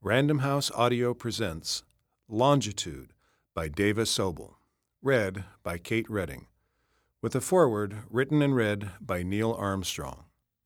Random House Audio presents Longitude by Davis Sobel, read by Kate Redding, with a foreword written and read by Neil Armstrong.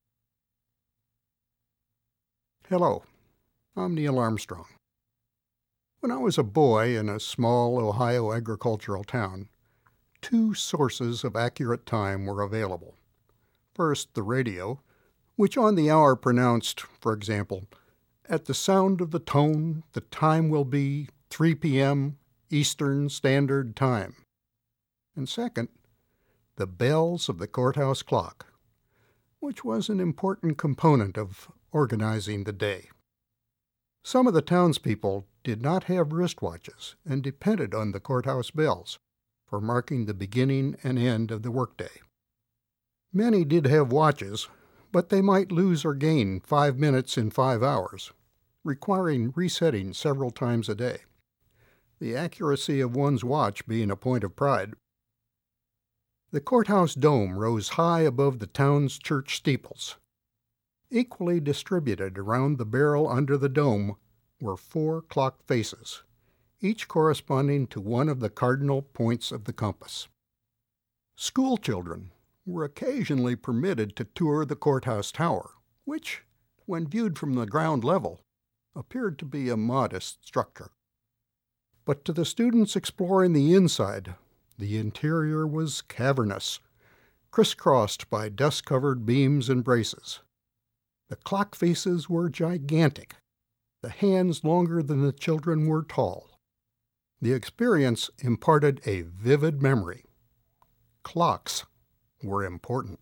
Hello, I'm Neil Armstrong. When I was a boy in a small Ohio agricultural town, two sources of accurate time were available. First, the radio, which on the hour pronounced, for example, "At the sound of the tone, the time will be 3 p.m. Eastern Standard Time." And second, the bells of the courthouse clock, which was an important component of organizing the day. Some of the townspeople did not have wristwatches and depended on the courthouse bells for marking the beginning and end of the workday. Many did have watches, but they might lose or gain 5 minutes in 5 hours, requiring resetting several times a day, the accuracy of one's watch being a point of pride. The courthouse dome rose high above the town's church steeples. Equally distributed around the barrel under the dome were 4 clock faces, each corresponding to one of the cardinal points of the compass. School children were occasionally permitted to tour the courthouse tower, which, when viewed from the ground level, appeared to be a modest structure. But to the students exploring the inside, the interior was cavernous, crisscrossed by dust-covered beams and braces. The clock faces were gigantic, the hands longer than the children were tall. The experience imparted a vivid memory. Clocks were important.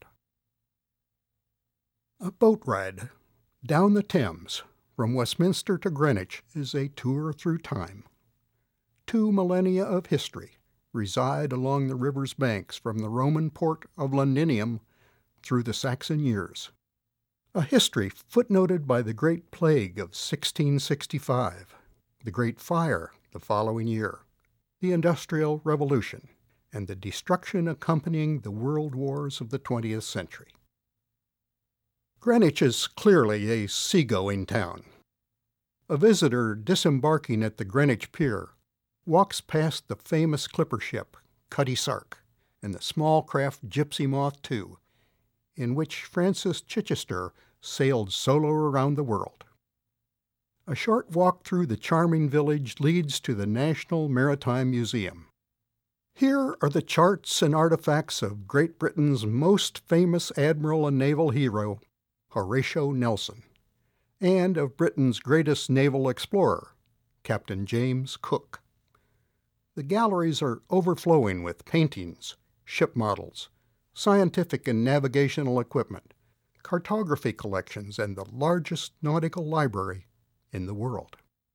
A boat ride down the Thames from Westminster to Greenwich is a tour through time. 2 millennia of history reside along the river's banks from the Roman port of Londinium through the Saxon years. A history footnoted by the Great Plague of 1665, the Great Fire the following year, the Industrial Revolution, and the destruction accompanying the world wars of the 20th century. Greenwich is clearly a seagoing town. A visitor disembarking at the Greenwich Pier walks past the famous clipper ship Cutty Sark and the small craft Gypsy Moth II, in which Francis Chichester sailed solo around the world. A short walk through the charming village leads to the National Maritime Museum. Here are the charts and artifacts of Great Britain's most famous admiral and naval hero, Horatio Nelson, and of Britain's greatest naval explorer, Captain James Cook. The galleries are overflowing with paintings, ship models, scientific and navigational equipment, cartography collections, and the largest nautical library in the world.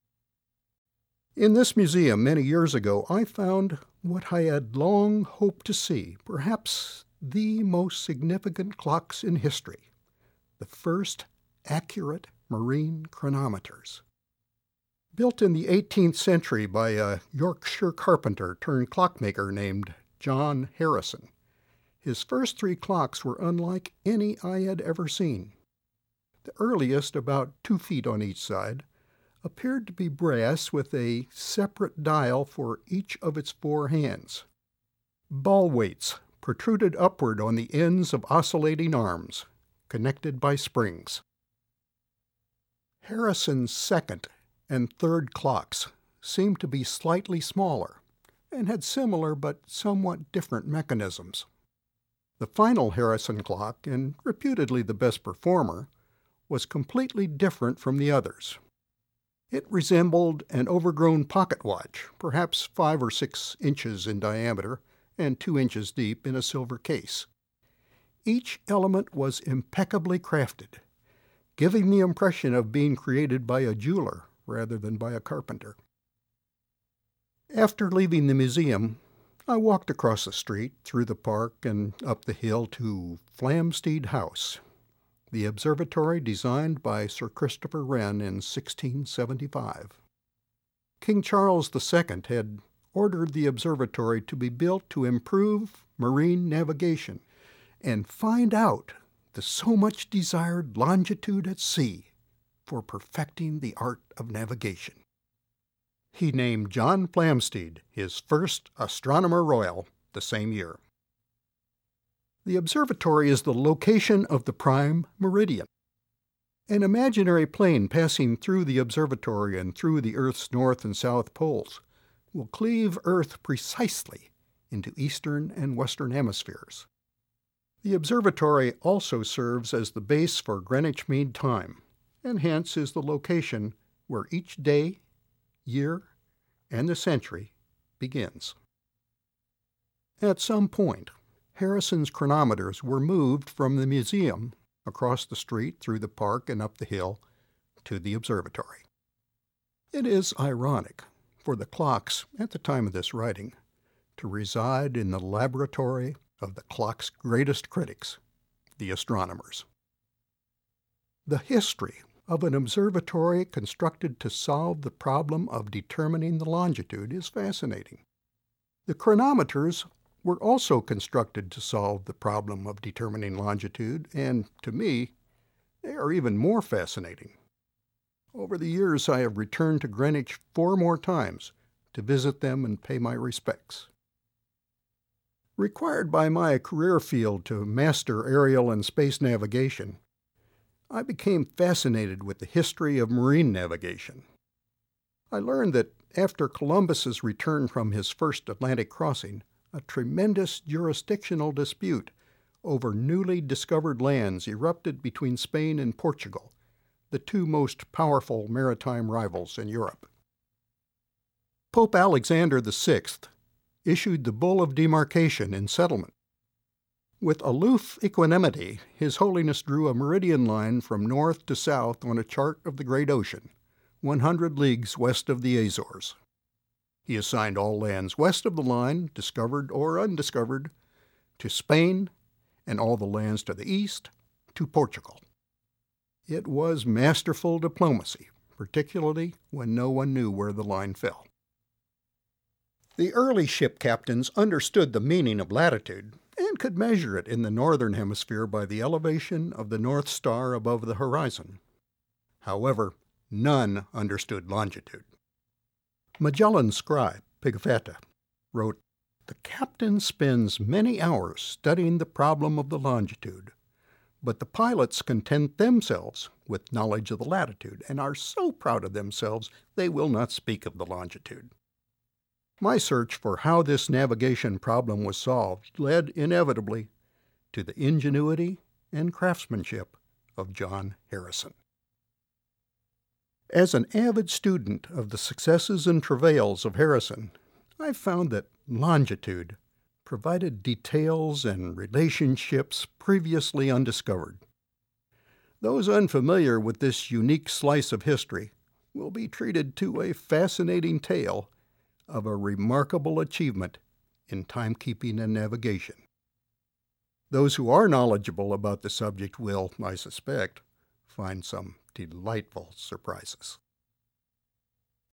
In this museum many years ago, I found what I had long hoped to see, perhaps the most significant clocks in history, the first accurate marine chronometers. Built in the 18th century by a Yorkshire carpenter turned clockmaker named John Harrison, his first 3 clocks were unlike any I had ever seen. The earliest, about 2 feet on each side, appeared to be brass with a separate dial for each of its 4 hands. Ball weights protruded upward on the ends of oscillating arms, connected by springs. Harrison's second and third clocks seemed to be slightly smaller and had similar but somewhat different mechanisms. The final Harrison clock, and reputedly the best performer, was completely different from the others. It resembled an overgrown pocket watch, perhaps 5 or 6 inches in diameter and 2 inches deep in a silver case. Each element was impeccably crafted, giving the impression of being created by a jeweler rather than by a carpenter. After leaving the museum, I walked across the street, through the park, and up the hill to Flamsteed House, the observatory designed by Sir Christopher Wren in 1675. King Charles II had ordered the observatory to be built to improve marine navigation and find out the so much desired longitude at sea for perfecting the art of navigation. He named John Flamsteed his first Astronomer Royal the same year. The observatory is the location of the prime meridian. An imaginary plane passing through the observatory and through the Earth's north and south poles will cleave Earth precisely into eastern and western hemispheres. The observatory also serves as the base for Greenwich Mean Time, and hence is the location where each day, year, and the century begins. At some point, Harrison's chronometers were moved from the museum across the street, through the park, and up the hill to the observatory. It is ironic for the clocks, at the time of this writing, to reside in the laboratory of the clock's greatest critics, the astronomers. The history of an observatory constructed to solve the problem of determining the longitude is fascinating. The chronometers were also constructed to solve the problem of determining longitude, and to me, they are even more fascinating. Over the years, I have returned to Greenwich 4 more times to visit them and pay my respects. Required by my career field to master aerial and space navigation, I became fascinated with the history of marine navigation. I learned that after Columbus's return from his first Atlantic crossing, a tremendous jurisdictional dispute over newly discovered lands erupted between Spain and Portugal, the two most powerful maritime rivals in Europe. Pope Alexander VI issued the Bull of Demarcation in settlement. With aloof equanimity, His Holiness drew a meridian line from north to south on a chart of the great ocean, 100 leagues west of the Azores. He assigned all lands west of the line, discovered or undiscovered, to Spain, and all the lands to the east to Portugal. It was masterful diplomacy, particularly when no one knew where the line fell. The early ship captains understood the meaning of latitude and could measure it in the northern hemisphere by the elevation of the North Star above the horizon. However, none understood longitude. Magellan's scribe, Pigafetta, wrote, "The captain spends many hours studying the problem of the longitude, but the pilots content themselves with knowledge of the latitude and are so proud of themselves they will not speak of the longitude." My search for how this navigation problem was solved led inevitably to the ingenuity and craftsmanship of John Harrison. As an avid student of the successes and travails of Harrison, I found that longitude provided details and relationships previously undiscovered. Those unfamiliar with this unique slice of history will be treated to a fascinating tale of a remarkable achievement in timekeeping and navigation. Those who are knowledgeable about the subject will, I suspect, find some delightful surprises.